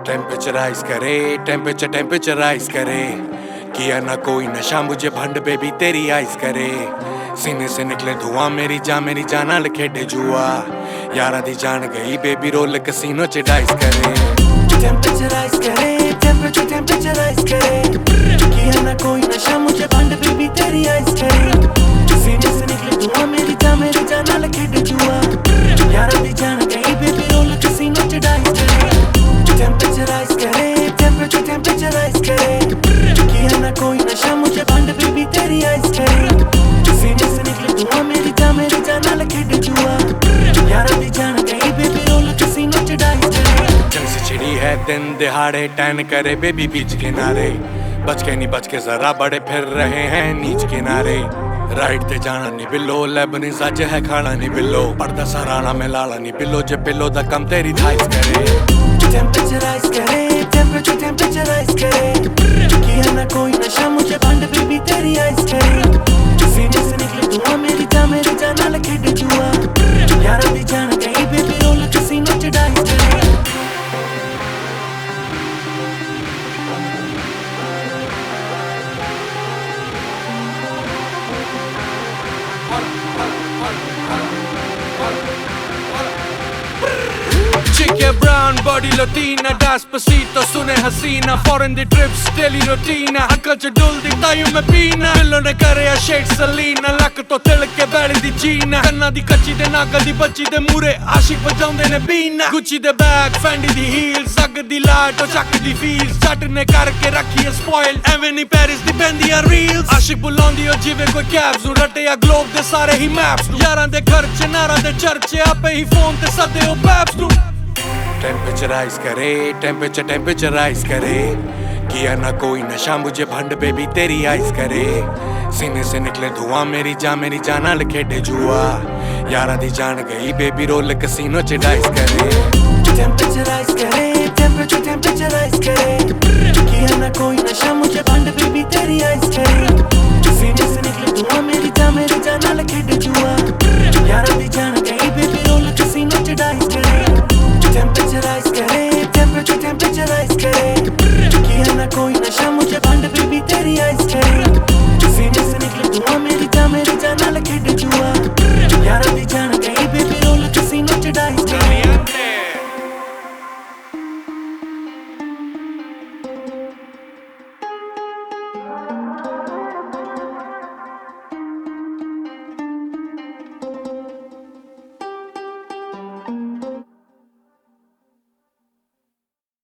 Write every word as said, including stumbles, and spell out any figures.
टेम्परेचराइज करे टेम्परेचर टेम्परेचराइज करे किया ना कोई नशा मुझे भंड बेबी तेरी आइस करे सीने से निकले धुआं मेरी जान मेरी जान नाल खेडे जुआ यारा दी जान गई बेबी रोल कसीनो च डाइस करे टेम्परेचराइज करे टेम्परेचर टेम्परेचराइज करे किया ना कोई नशा मुझे भंड बेबी तेरी आइस करे सीने से निकले धुआं मेरी जान मेरी जान नाल खेडे जुआ यारा दी जान गई बेबी रोल कसीनो च डाइस करे टेम्परेचराइज करे टेम्परेचर टेम्परेचराइज करे किया ना कोई नशा मुझे भंड बेबी तेरी आइस करे सीने से निकले धुआं मेरी जान मेरी जान नाल खेडे जुआ यारा दी जान गई बेबी रोल कसीनो च डाइस करे जंग से छिड़ी है दिन दिहाड़े टैन करे बेबी बीच किनारे बच के नहीं बच के जरा बड़े फिर रहे हैं नीच किनारे राइट ते जाना नहीं बिलो लेबनी सच है खाना नहीं बिलो पर्दा सराना में लाला नहीं बिलो जे पिलो दा कम तेरी थाइस करे टेम्परेचराइज करे टेम्परेचर टेम्परेचराइज करे किया ना कोई नशा मुझे भंड बेबी तेरी आइस करे सीने से निकले धुआं मेरी जान मेरी जान नाल खेडे जुआ यारा दी जान गई बेबी रोल कसीनो च डाइस करे Chica brown body Latina Despacito सुने हसीना Foreign the trips daily routine अक्ल च डुलदी तायूं मैं पीना दिलों ने करे शेड सलीना लक तो तिल के बैली दी जीना कन्ना दी कच्ची दे नागल दी बच्ची दे मूरे आशिक बजाउंदे ने बीना गुच्ची दे बैग फेंडी दी हील्स अग दी लाट ओ चक दी फील्स जट ने करके रखी है स्पॉइल एवें नी पेरिस दी बैंदियां रील्स आशिक बुलांदी ओ जिवें कोई कैब्स नु रटे या ग्लोब दे सारे ही मैप्स यारां दे घर च नारां दे चर्चे आपे ही फोन ते सदे ओ बैब्स नु टेम्परेचराइज करे टेम्परेचर टेम्परेचराइज करे किया ना कोई नशा मुझे भंड बेबी तेरी आइस करे सीने से निकले धुआं मेरी जान मेरी जान नाल खेडे जुआ यारा दी जान गई बेबी रोल कसीनो च डाइस करे टेम्परेचराइज करे टेम्परेचर टेम्परेचराइज करे किया ना कोई नशा मुझे भंड बेबी तेरी आइस करे सीने से निकले धुआं मेरी जान मेरी जान नाल खेडे जुआ यारा दी जान गई बेबी रोल कसीनो च डाइस करे टेम्परेचराइज करे टेम्परेचर टेम्परेचराइज करे